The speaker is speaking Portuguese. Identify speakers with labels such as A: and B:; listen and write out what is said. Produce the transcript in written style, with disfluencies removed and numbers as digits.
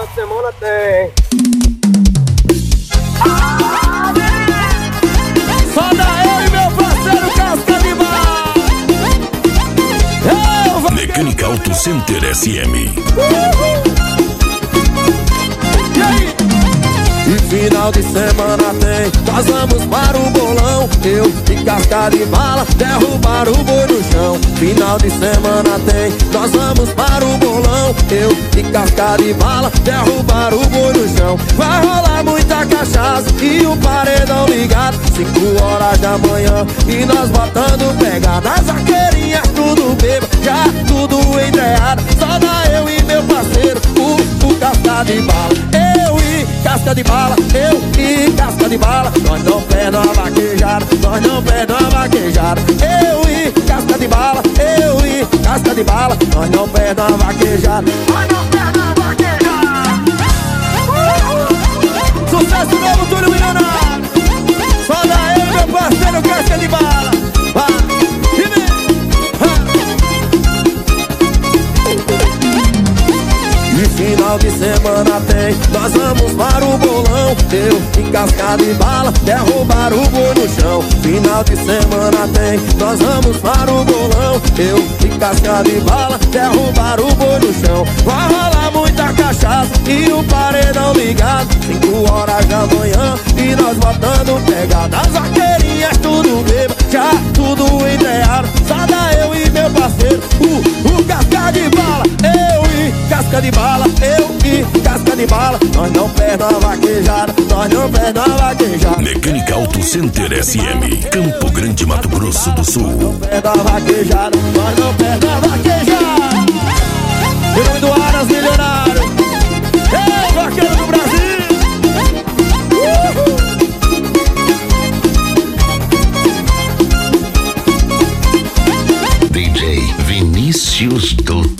A: semana tem.
B: Só dá eu e meu parceiro Casca de Bala.
C: Mecânica Auto Center SM.
B: E aí? E final de semana tem, nós vamos para o bolão. Eu e Casca de Bala derrubar o boi no chão. Final de semana tem, nós vamos para o bolão. Eu e Casca de Bala derrubar o boi no chão. Vai rolar muita cachaça e o paredão ligado, 5 horas da manhã e nós botando pegada. As vaqueirinhas tudo bêbado, já tudo entreado. Só dá eu e meu parceiro, o Casca de Bala. Casca de Bala, eu e Casca de Bala. Nós não perdemos a vaquejada, nós não perdemos a vaquejada. Eu e Casca de Bala, eu e Casca de Bala. Nós não perdemos a vaquejada, nós não perdemos a vaquejada. Sucesso novo, Túlio Milionário. Só dá eu e meu parceiro Casca de Bala. Vai, e vem. E final de semana tem, nós vamos para o bolão. Eu e Casca de Bala derrubar o boi no chão. Final de semana tem, nós vamos para o bolão. Eu e Casca de Bala derrubar o boi no chão. Vai rolar muita cachaça e o paredão ligado, 5 horas da manhã e nós botando pegada. As vaqueirinhas tudo bêbado, já tudo entreado. Só dá eu e meu parceiro, o Casca de Bala. Eu e Casca de Bala, eu e Casca de Bala. Nós não perdemos a vaquejada, nós não perdemos a vaquejada.
C: Mecânica Auto Center SM, Campo Grande, Mato Grosso do Sul.
B: Não perdemos a vaquejada, nós não perdemos a vaquejada. Em nome do Aras Milionário, ei, vaqueiro do Brasil.
C: DJ Vinícius do